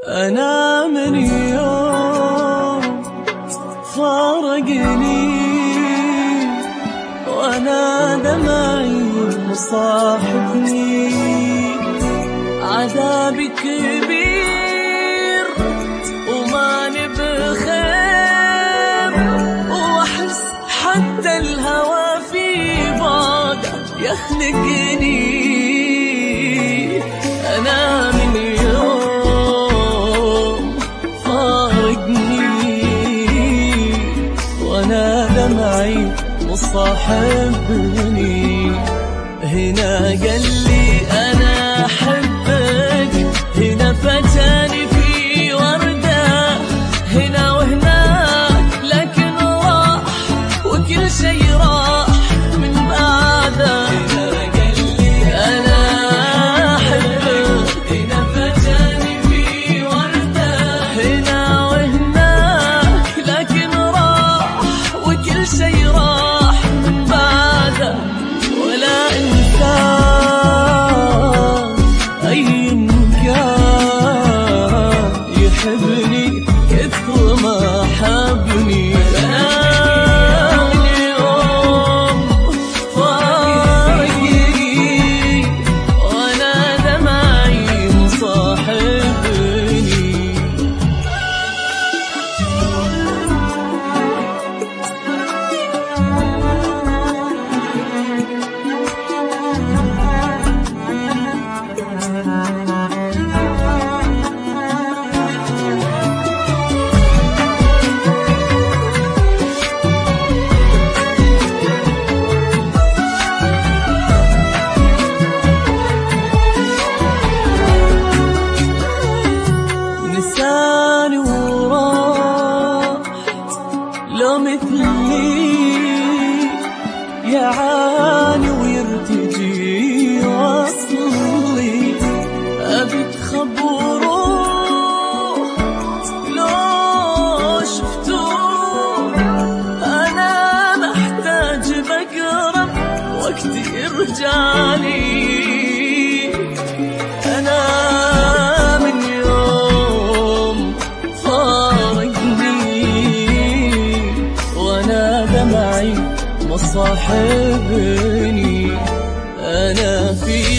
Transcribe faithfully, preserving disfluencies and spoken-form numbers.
أنا من يوم فارقني وأنا دمعي مصاحبني، عذابي كبير وماني بخير، وأحس حتى الهوى في بعده يخنقني. أنا من يوم فارقني وأنا دمعي مصاحبني، هنا قال لي أنا أحبك، هنا فتاني في وردة، هنا وهناك لكن راح وكل شي راح من بعده. هنا قال لي أنا أحبك، هنا فتاني في وردة، هنا وهناك لكن راح وكل شي راح من بعده. ولا إنسان أي كان يحبني كثر ما حبني. أنا من يوم فارقني وأنا دمعي مصاحبني. نساني وراح لو مثلي يعاني ويرتجي وصلي، أبي تخبروه لو شفتوه، أنا محتاج بقرب وقت يرجعلي. أنا من يوم فارقني وأنا دمعي مصاحبني، أنا في